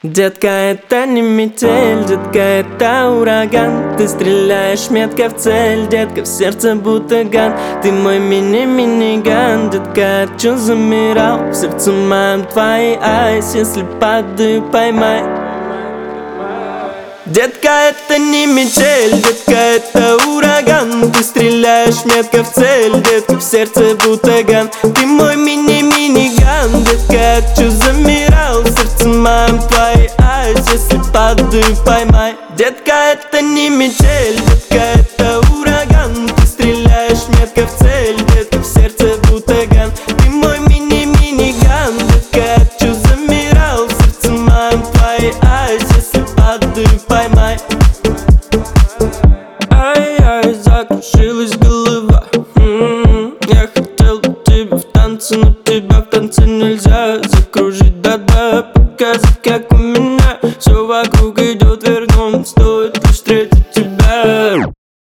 Детка, это не метель, детка, это ураган. Ты стреляешь метко в цель, детка, в сердце будто ган. Ты мой мини-миниган, детка, чё замирал? В сердце моем твои айс, если падаю, поймай. Детка, это не метель, детка, это ураган. Ты стреляешь метко в цель, детка, в сердце будто ган. Ты мой мини-миниган, детка, чё замирал? В сердце моем твои айс, если падаю, поймай. Детка, это не метель, детка, это ураган. Ты стреляешь метко в цель, детка, в сердце будто ган. Ты мой мини-миниган, детка, чё замирал? В сердце моем твои айс, если падаю, поймай. Ай-яй, закружилась голова. Я хотел тебя в танце, но тебя в танце нельзя закружить, да-да, показать, как у меня все вокруг идет вверх, стоит лишь встретить тебя.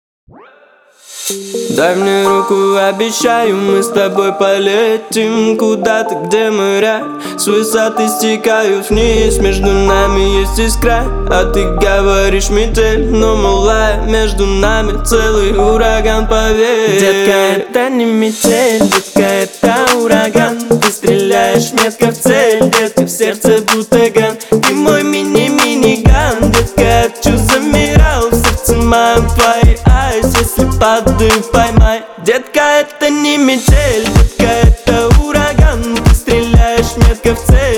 Дай мне руку, обещаю, мы с тобой полетим куда-то, где моря с высоты стекают вниз. Между нами есть искра, а ты говоришь метель, но малая, между нами целый ураган, поверь. Детка, это не метель, детка, это ураган. Ты стреляешь метко в цель, детка, в сердце будто ган. Ты мой мини-миниган, детка, чё замирал? В сердце моем твои айс, если падаю, поймай. Детка, это не метель, детка, это ураган. Ты стреляешь метко в цель,